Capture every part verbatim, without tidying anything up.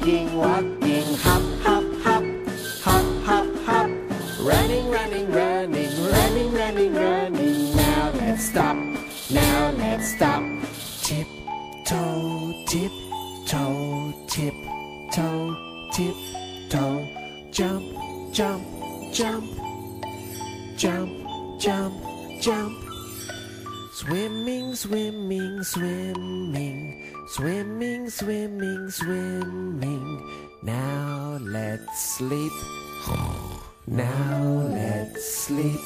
walking, walking, hop, hop, hop, hop, hop, hop. Running, running, running, running, running, running. Now let's stop, now let's stop. Tip, toe, tip, toe, tip, toe, tip, toe. Jump, jump, jump, jump, jump, jump. Swimming, swimming, swimming, swimming, swimming, swimming. Now let's sleep. Now let's sleep.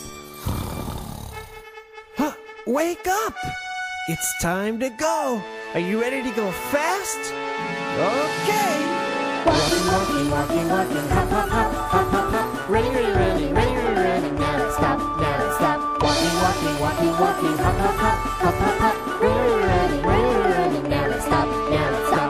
Huh, wake up! It's time to go. Are you ready to go fast? Okay. Walking, walking, walking, walking, hop, hop, hop, hop, hop, hop. Running, running, running, running, running, running. Now let's stop, now let's stop. Walking, walking, walking, walking, hop, hop, hop, hop, hop, hop. Running, running, running, running, running. Now let's stop, now let's stop.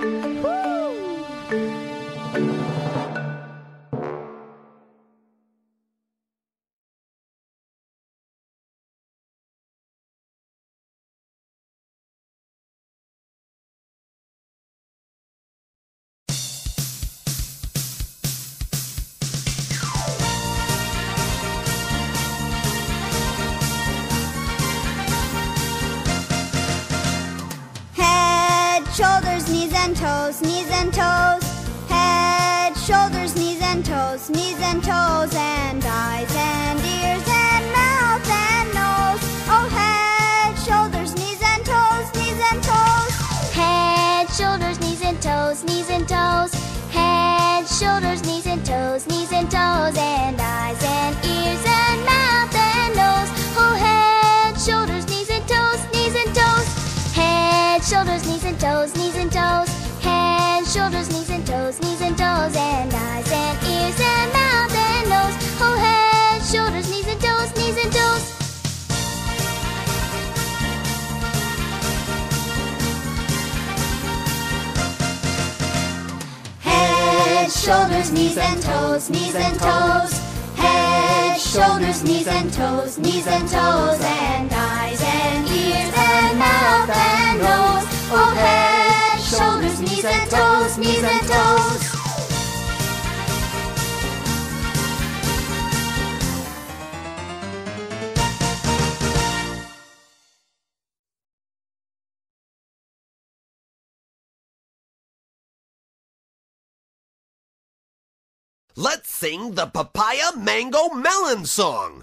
Shoulders, knees and toes, knees and toes. Head, shoulders, knees and toes, knees and toes. And eyes and ears and mouth and nose. Oh, head, shoulders, knees and toes, knees and toes. Head, shoulders, knees and toes, knees and toes. Head, shoulders, knees and toes, knees and toes. And eyes and ears and mouth and nose. Oh, head, shoulders, knees and toes, knees and toes. Head, shoulders, knees and toes, knees and toes. Head, shoulders, knees and toes, knees and toes. And eyes and ears and mouth and nose. Oh, head, shoulders, knees and toes, knees and toes. Head, shoulders, knees and toes, knees and toes. Head, shoulders, knees and toes, knees and toes. And eyes and ears and mouth and nose. Oh, head, shoulders, knees and toes, knees and toes. Let's sing the Papaya Mango Melon song.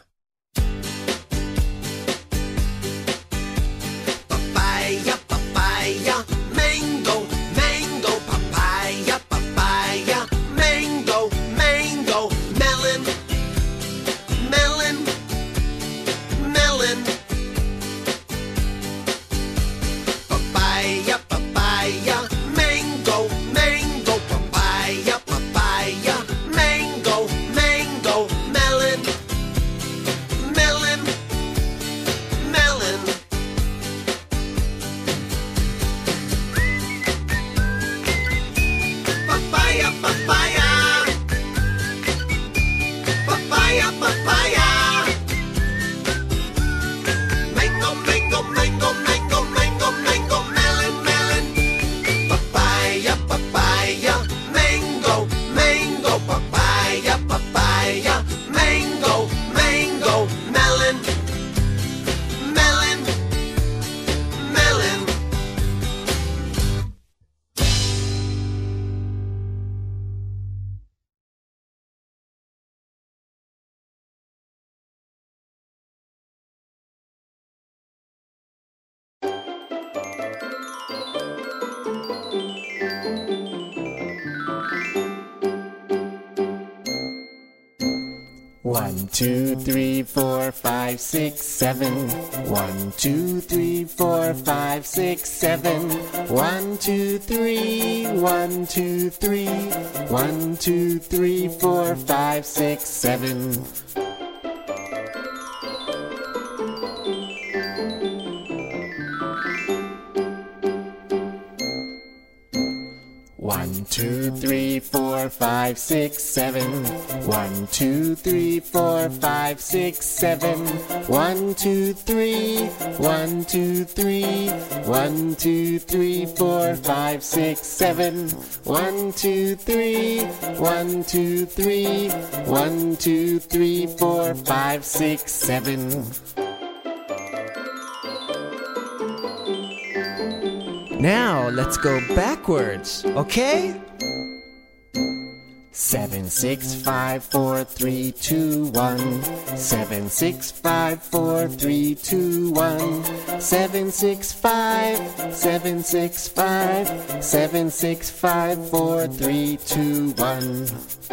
Papaya, papaya, mango, mango, papaya, papaya, mango, mango, melon, melon, melon. Papaya, papaya, mango, mango, papaya, papaya, mango, mango, melon, melon, melon. Papaya, papaya, papaya, papaya. Mango, mango, mango, mango, mango, mango, melon, melon. Papaya, papaya, mango, mango, papaya, papaya, mango, mango, melon, melon, melon. One, two, three, four, five, six, seven. One, two, three, four, five, six, seven. One, two, three, one, two, three. One, two, three, four, five, six, seven. One, One, two, three, four, five, six, seven. One, two, three, four, five, six, seven. One, two, three. One, two, three. One, two, three, four, five, six, seven. One, two, three. One, two, three. One, two, three, four, five, six, seven. Now let's go backwards, okay? Seven, six, five, four, three, two, one. Seven, six, five, four, three, two, one. Seven, six, five. Seven, six, five. Seven, six, five, four, three, two, one.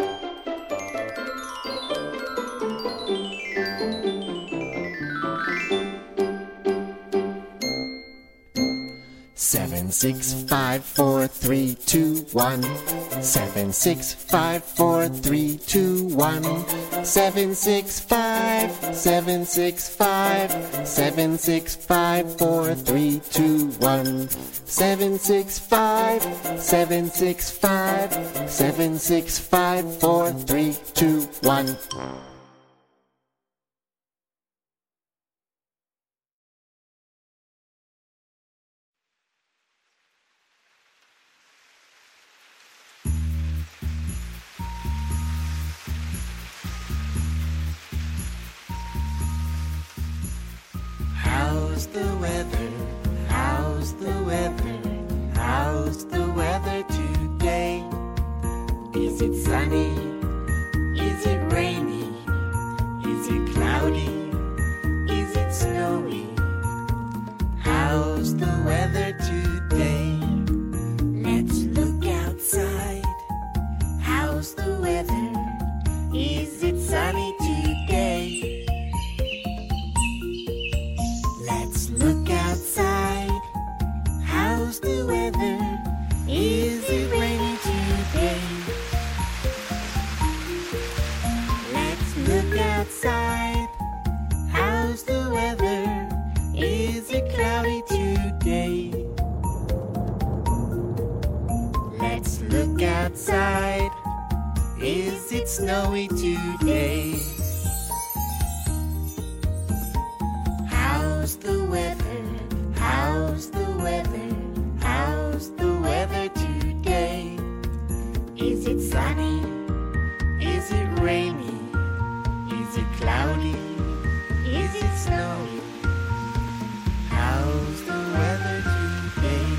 Seven, six, five, four, three, two, one. Seven, six, five, four, three, two, one. Seven, six, five. Seven, six, five. Seven, six, five, four, three, two, one. Seven, six, five. Seven, six, five. Seven, six, five, four, three, two, one. How's the weather? How's the weather? How's the weather today? Is it sunny? Is it rainy? Is it cloudy? Is it snowy? How's the weather today? Let's look outside. How's the weather? Is it sunny today? Let's look outside. How's the weather? Is it rainy today? Let's look outside. How's the weather? Is it cloudy today? Let's look outside. Is it snowy today? How's the weather? How's the weather? How's the weather today? Is it sunny? Is it rainy? Is it cloudy? Is it snowy? How's the weather today?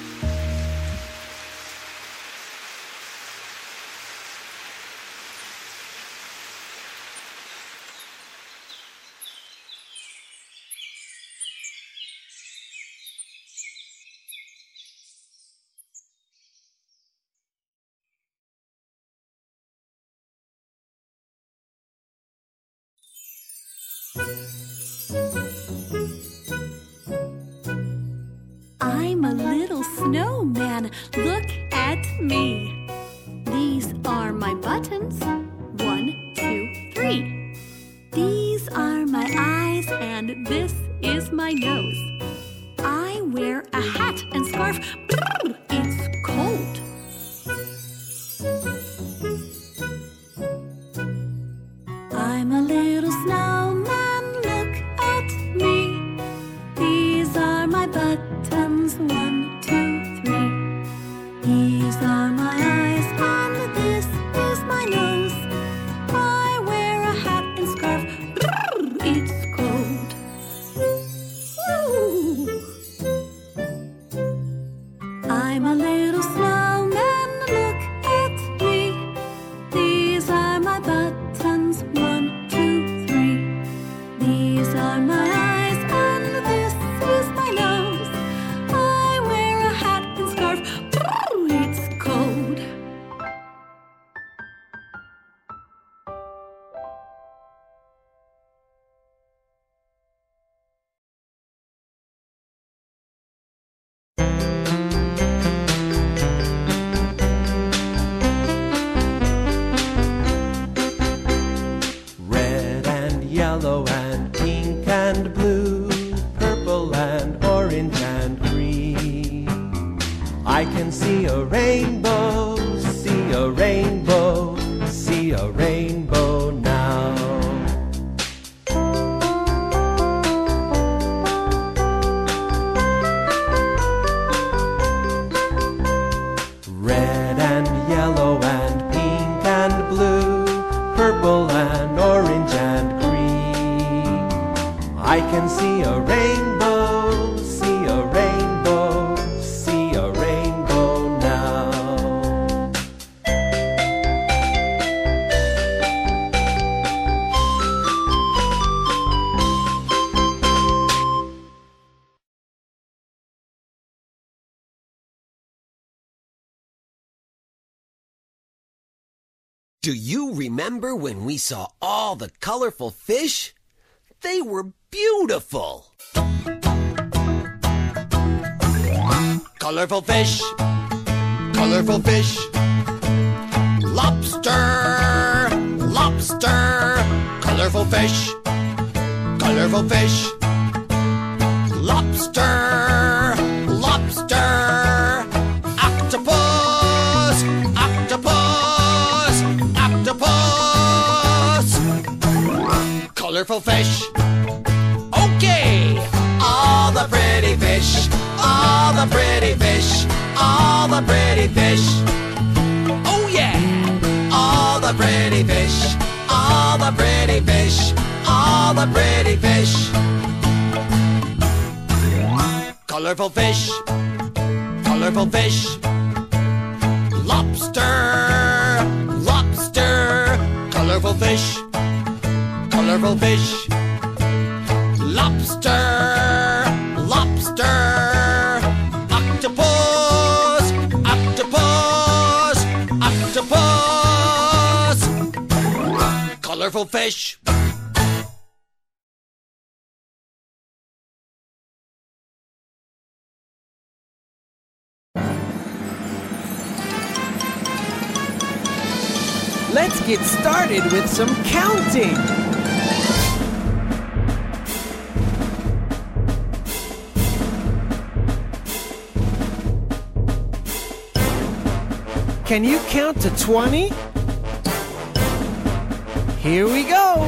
I'm a little snowman, look at me. These are my buttons, one, two, three. These are my eyes and this is my nose. I wear a hat and scarf, brrr, it's cold. I'm a little snowman, look at me. These are my buttons, one, two, three. These are my eyes and this is my nose. I wear a hat and scarf, brrr, it's cold. Woo! Do you remember when we saw all the colorful fish? They were beautiful. Colorful fish, colorful fish. Lobster, lobster. Colorful fish, colorful fish. Lobster, lobster. Octopus, octopus, octopus. Colorful fish. Okay, all the pretty fish, all the pretty fish, all the pretty fish. Oh yeah, all the pretty fish, all the pretty fish, all the pretty fish. Colorful fish, colorful fish. Lobster, lobster. Colorful fish, colorful fish. Lobster, lobster. Octopus, octopus, octopus. Colorful fish. Let's get started with some counting. Can you count to twenty? Here we go.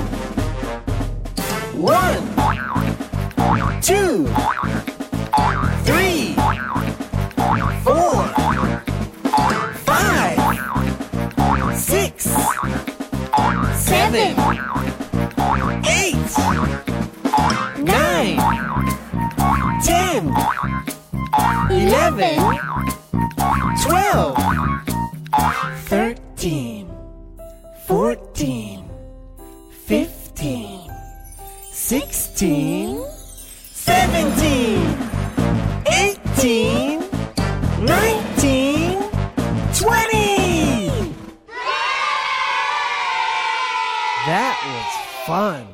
One, two, three, four, five, six, seven, eight, nine, ten, eleven, twelve, thirteen, fourteen, fifteen, sixteen, seventeen, eighteen, nineteen, twenty. That was fun.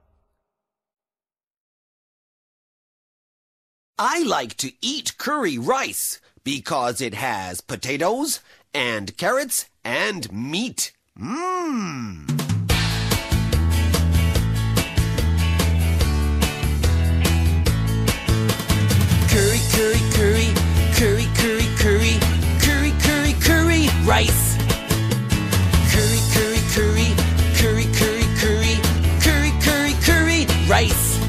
I like to eat curry rice because it has potatoes and carrots and meat. Mmm. Curry, curry, curry, curry, curry, curry, curry, curry, curry, rice. Curry, curry, curry, curry, curry, curry, curry, curry, curry, rice.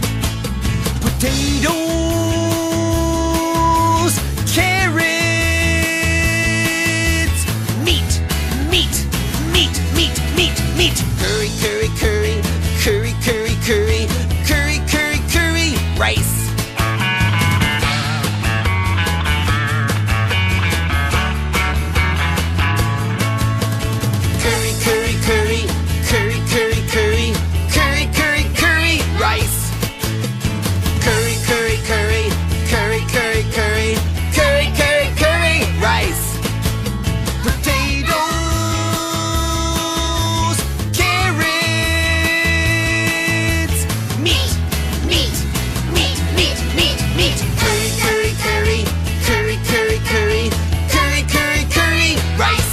Potatoes, carrots, meat, meat, meat, meat, meat, meat. Curry, curry, curry, curry, curry, curry, curry, curry, curry, rice. Curry, curry, curry, curry, curry, curry, curry, curry, curry, rice. Curry, curry, curry, curry, curry, curry, curry, curry, curry, rice. Potatoes, carrots, meat, meat, meat, meat, meat, meat. Curry, curry, curry, curry, curry, curry, curry, curry, curry, rice.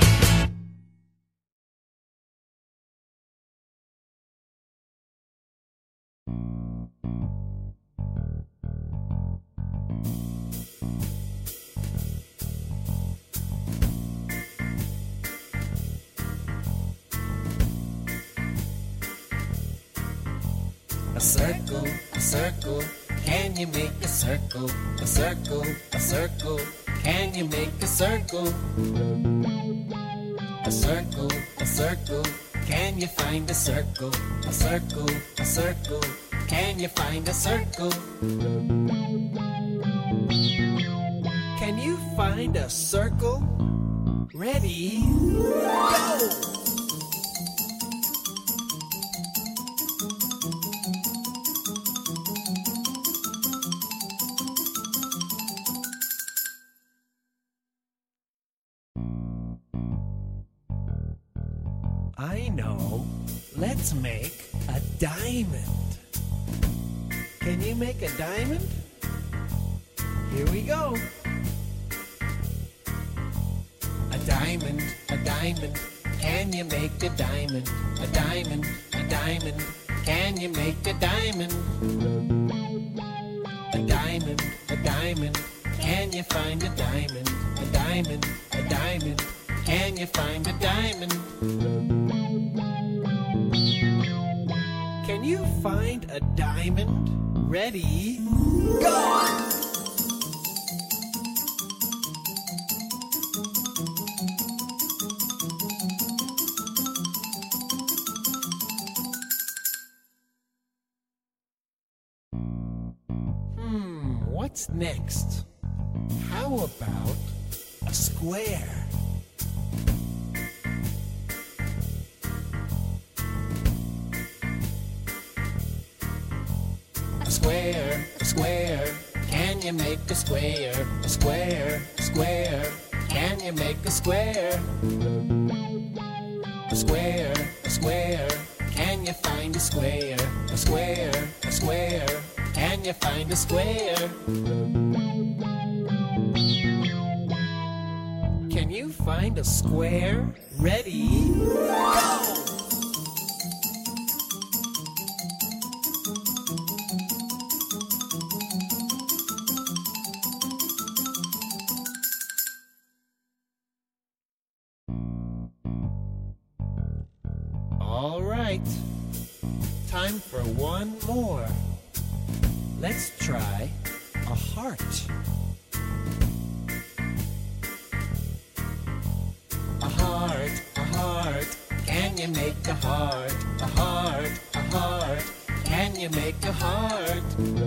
A circle, a circle, can you make a circle? A circle, a circle, can you make a circle? A circle, a circle, can you find a circle? A circle, a circle, can you find a circle? Can you find a circle? Ready, go! I know. Let's make a diamond. Can you make a diamond? Here we go. A diamond, a diamond. Can you make a diamond? A diamond, a diamond. Can you make a diamond? A diamond, a diamond. Can you find a diamond? A diamond, a diamond. Can you find a diamond? Can you find a diamond? Ready, go! Hmm, what's next? How about a square? A square, a square, can you make a square? A square, a square, can you make a square? A square, a square, can you find a square? A square, a square, can you find a square? Can you find a square? Ready, go! All right, time for one more. Let's try a heart. A heart, a heart, can you make a heart? A heart, a heart, can you make a heart?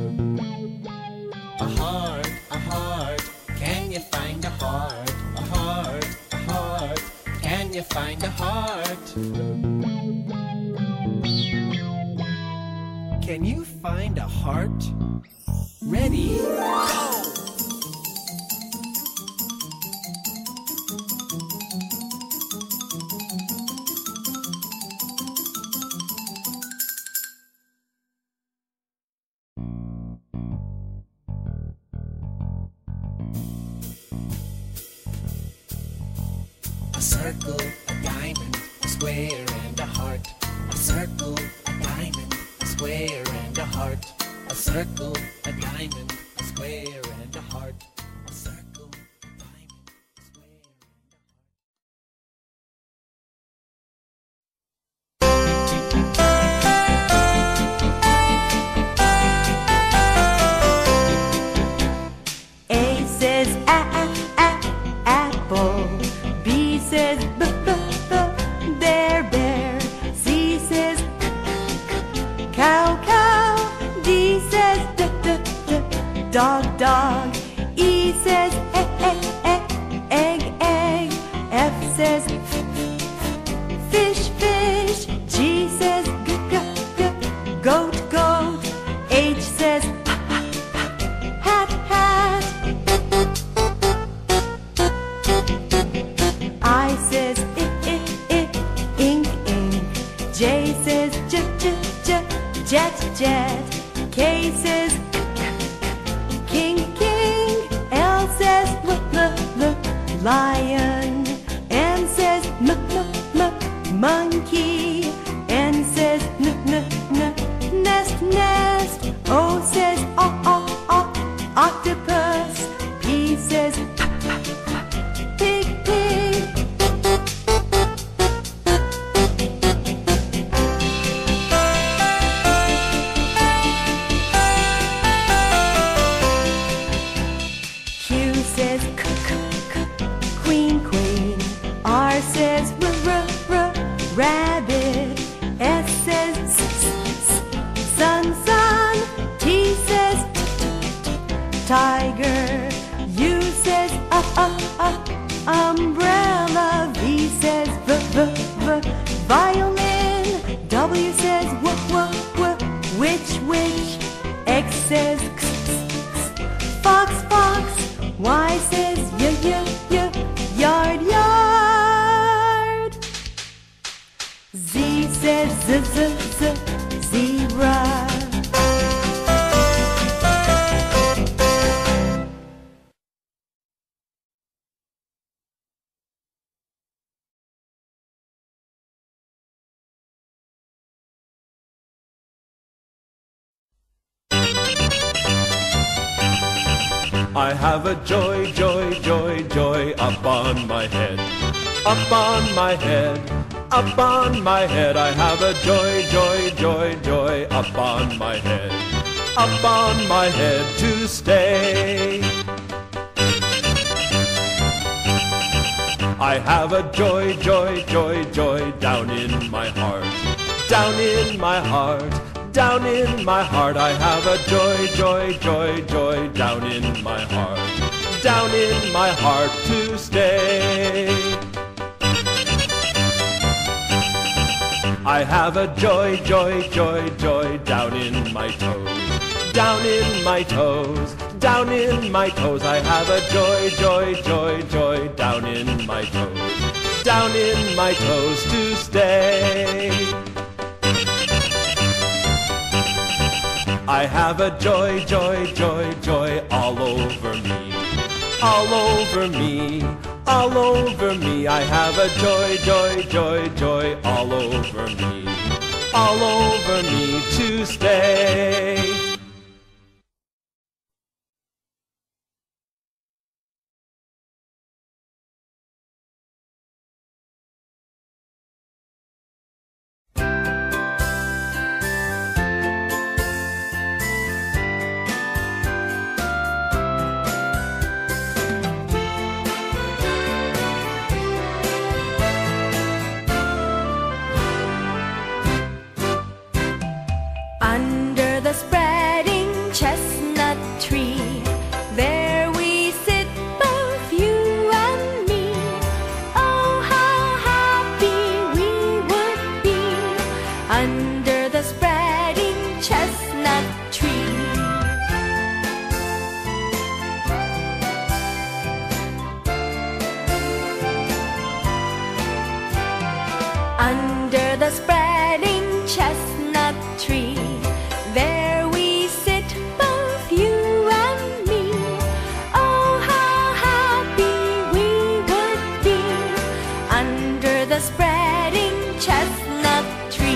A heart, a heart, can you find a heart? A heart, a heart, can you find a heart? Can you find a heart? Ready, go! A circle, a diamond, a square and a heart. A circle, a diamond, a square and a heart. A circle, a diamond, a square and a heart. A circle, a diamond, a square and a A says a a a apple. B says b b b bear bear. C says c c cow cow. D says d d d dog dog. E says e e e egg egg. F says f f fish fish. G says g g g goat goat. H says hat hat. I says I I I ink ink. J says j j j jet jet. K says k k king king. L says l l l lion. M says m m m monkey. N says n n n nest nest. O says o o o octopus. P says p p pig pig. Q says c c c queen queen. R says r r r rabbit. S says s s s sun sun. T says t t t tiger. U says uh uh uh umbrella. V says v v v violin. W says w w w witch witch. X says x x fox fox. Y says y y y yard yard. says z z z zebra. I have a joy, joy, joy, joy up on my head, up on my head, up on my head. I have a joy, joy, joy, joy up on my head, up on my head to stay. I have a joy, joy, joy, joy down in my heart, down in my heart. Down in my heart, I have a joy, joy, joy, joy down in my heart, down in my heart to stay. I have a joy, joy, joy, joy down in my toes, down in my toes, down in my toes. I have a joy, joy, joy, joy down in my toes, down in my toes to stay. I have a joy, joy, joy, joy all over me, all over me, all over me. I have a joy, joy, joy, joy all over me, all over me to stay. Under the spreading chestnut tree, there we sit, both you and me. Oh, how happy we would be under the spreading chestnut tree. Under the spreading chestnut tree, there we sit, both you and me. Oh, how happy we would be under the spreading chestnut tree.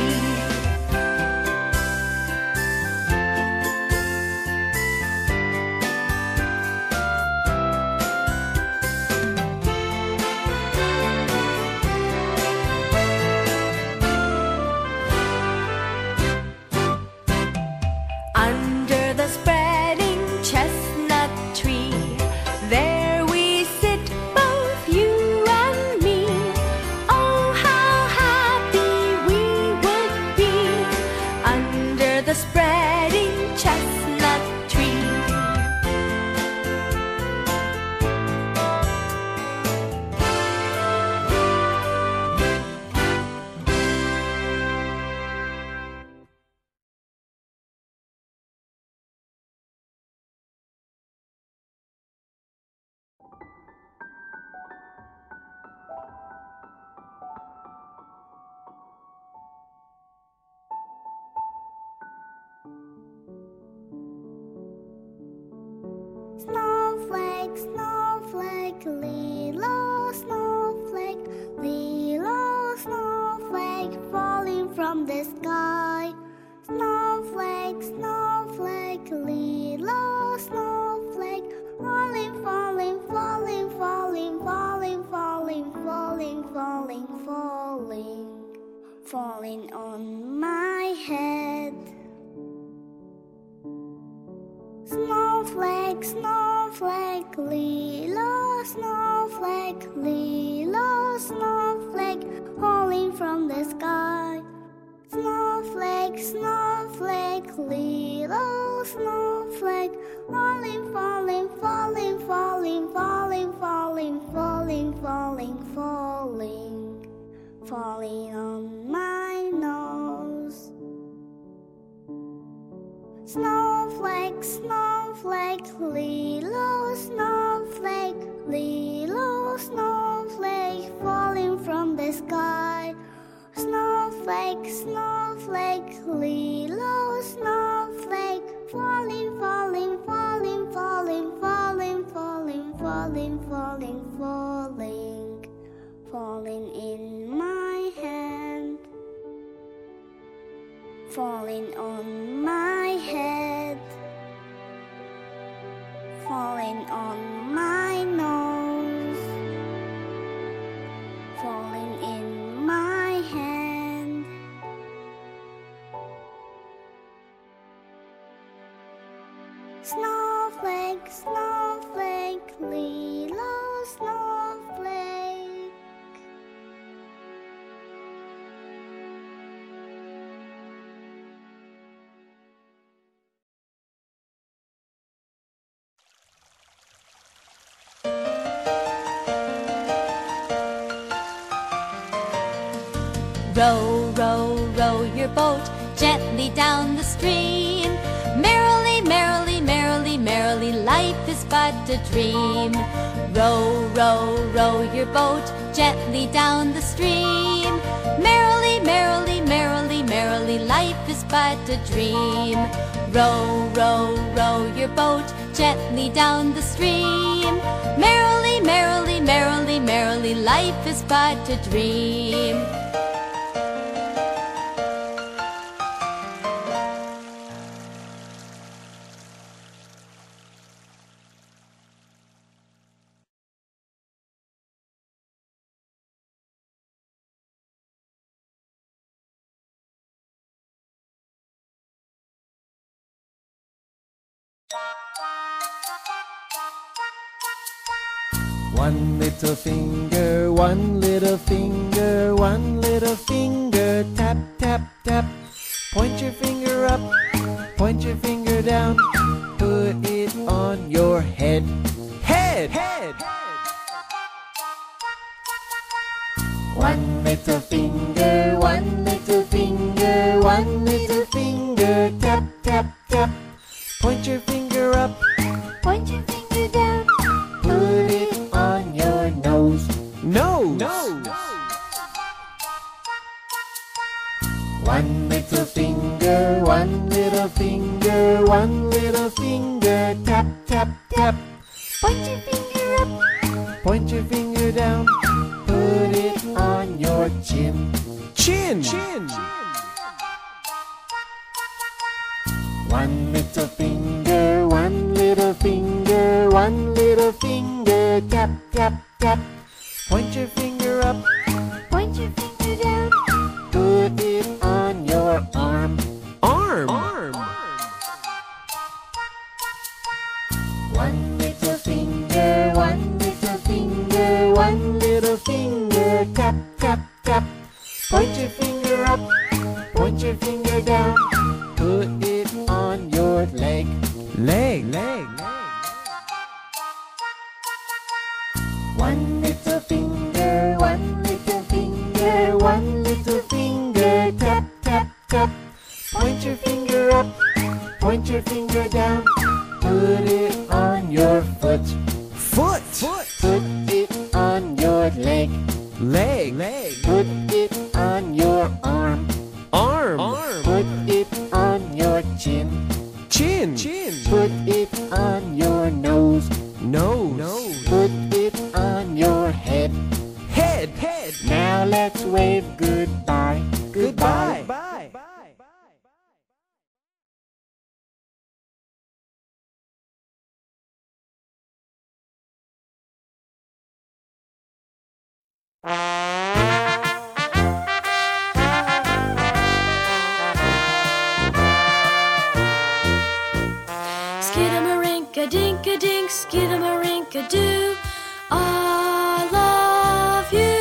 Under the spreading chestnut tree, there we sit, both you and me. Oh, how happy we would be under the spreading chestnut tree. Snowflake, snowflake, little snowflake, little snowflake falling from the sky. Snowflake, snowflake, little snowflake, falling, falling, falling, falling, falling, falling, falling, falling, falling, falling on my head. Snowflake, snowflake, little snowflake, little snowflake, falling from the sky. Snowflake, snowflake, little snowflake, falling, falling, falling, falling, falling, falling, falling, falling, falling, falling on my nose. Snowflake, snowflake, little snowflake, little snowflake, falling from the sky. Snowflake, Snowflake, snowflake, Lilo snowflake, falling, falling, falling, falling, falling, falling, falling, falling, falling, falling in my hand, falling on my head, falling on my nose, falling in my hand. Snowflake, snowflake, Lilo snowflake. Row, row, row your boat gently down the stream. Merrily, merrily, merrily, merrily, life is but a dream. Row, row, row your boat gently down the stream. Merrily, merrily, merrily, merrily, life is but a dream. Row, row, row your boat gently down the stream. Merrily, merrily, merrily, merrily, life is but a dream. One little finger, one little finger, one little finger, tap, tap, tap. Point your finger up, point your finger down, put it on your head. Head! Head! One little finger, one little finger, one little finger, tap, tap, tap. Point your finger up, point your finger down, put it on your nose. Nose! Nose! One little finger, one little finger, one little finger, tap, tap, tap. Point your finger up, point your finger down, put it on your chin. Chin! Chin! One little finger, one little finger, one little finger, tap, tap, tap. Point your finger up, point your finger down, put it on your arm. Arm! Arm! One little finger, one little finger, one little finger, tap, tap, tap. Point your finger up, point your finger down, put it on your leg. Leg! Leg! One little finger, one little finger, one little finger, tap, tap, tap. Point your finger up, point your finger down, put it on your foot. Foot! Foot! Put it on your leg. Leg! Leg! Put it on your arm. Arm! Arm! Put it on your chin. Chin! Chin! Put it on your nose. Nose! Nose! Put it on your head. Head! Head! Now let's wave goodbye. Goodbye! Goodbye! Skidamarinka-dink-a-dink, skidamarinka-doo, I love you.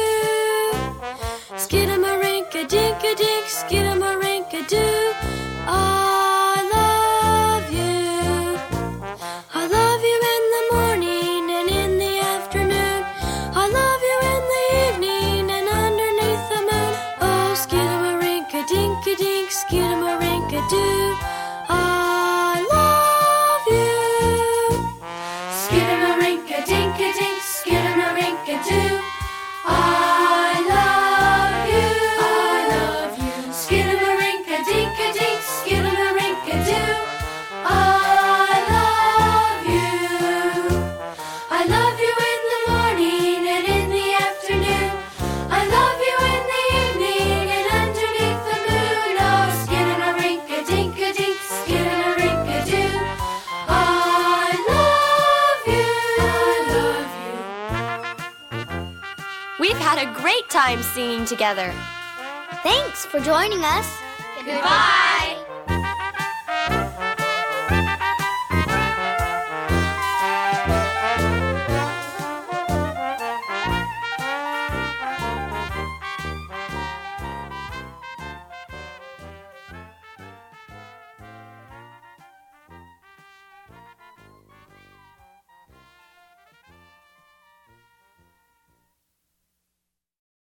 Skidamarinka-dink-a-dink, skidamarinka-doo, I love you. I love you in the morning and in the afternoon. I love you in the evening and underneath the moon. Oh, skidamarinka-dink-a-dink, skidamarinka-doo, I love you. Skidamarinka-dink-a-dink, skidamarinka-doo, I love you. I love you. time singing together. Thanks for joining us. Goodbye.